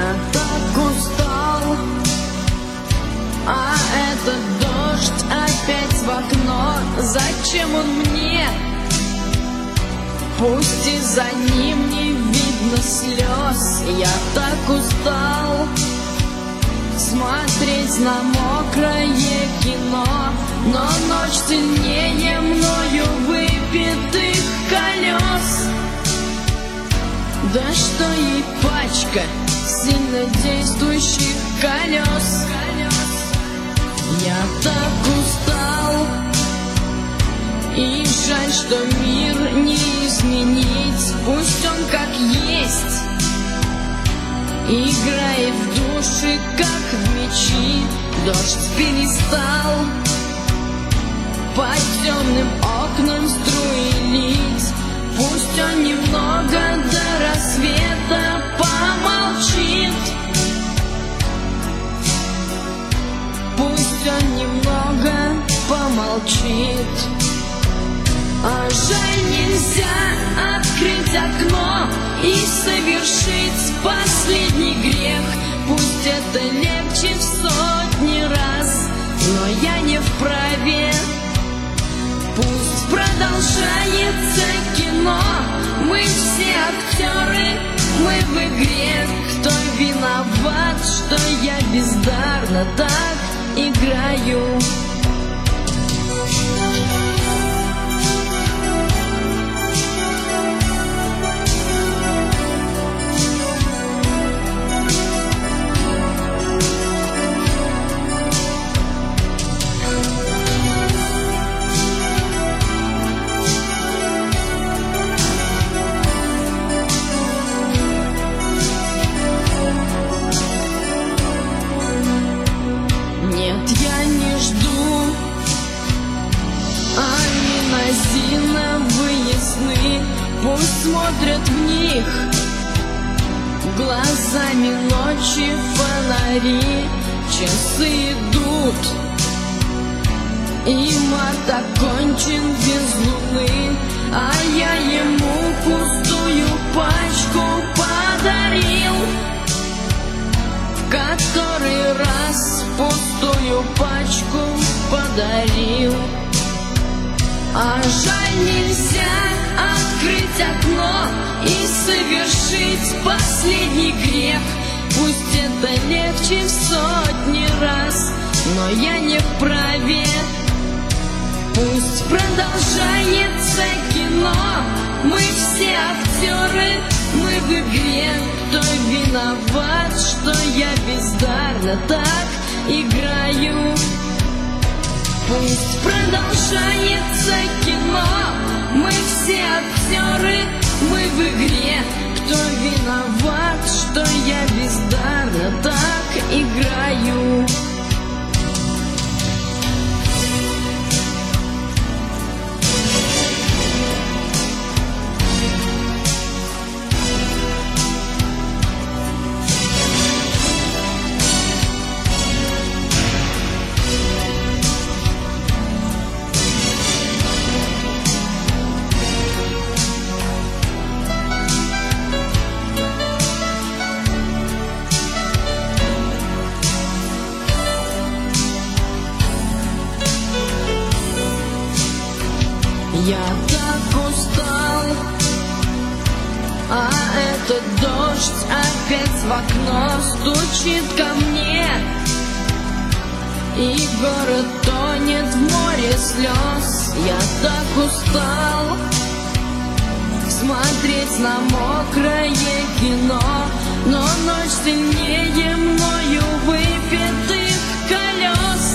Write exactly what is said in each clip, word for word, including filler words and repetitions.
Я так устал, а этот дождь опять в окно. Зачем он мне? Пусть и за ним не видно слез. Я так устал смотреть на мокрое кино, но ночь сильнее мною выпитых колес. Да что ей пачка сильнодействующих колес. Я так устал, и жаль, что мир не изменить. Пусть он как есть играет в души, как в мечи. Дождь перестал по темным окнам струи лить. Пусть он немного до рассвета помолчит. Пусть он немного помолчит. А жаль, нельзя открыть окно и совершить последний грех. Пусть это легче в сотни раз, но я не вправе. Пусть продолжается кино, мы все актеры, мы в игре. Кто виноват, что я бездарно так играю? Нет, я не жду, они назиновые сны. Пусть смотрят в них глазами ночи фонари. Часы идут, и март окончен без луны, а я ему пустую пачку подарил. Который раз пустую пачку подарил. А жаль, нельзя открыть окно и совершить последний грех. Пусть это легче в сотни раз, но я не вправе. Пусть продолжается кино, мы все актеры, мы в игре. Кто виноват, что я бездарно так играю? Пусть продолжается кино, мы все актеры, мы в игре. Кто виноват, что я бездарно так играю? Я так устал, а этот дождь опять в окно стучит ко мне, и город тонет в море слез. Я так устал смотреть на мокрое кино, но ночь сильнее мною выпитых колес.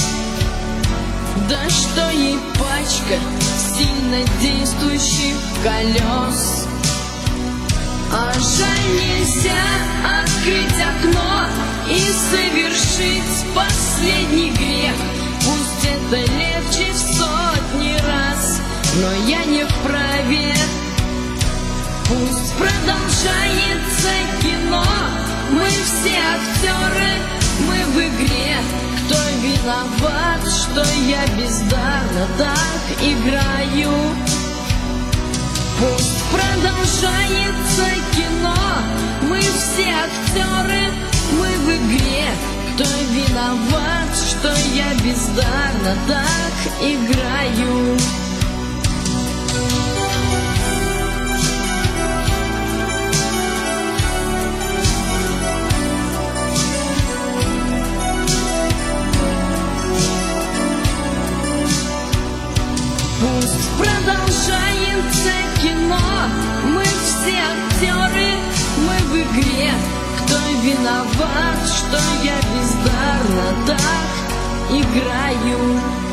Да что ей пачка сильнодействующих колес. А жаль, нельзя открыть окно и совершить последний грех. Пусть это легче в сотни раз, но я не вправе. Пусть продолжается кино, мы все актеры, мы в игре. Кто виноват, что я бездарно так играю? Пусть продолжается кино, мы все актеры, я бездарно так играю. Пусть продолжается кино, мы все актеры, мы в игре. Кто виноват, что я бездарно так играю?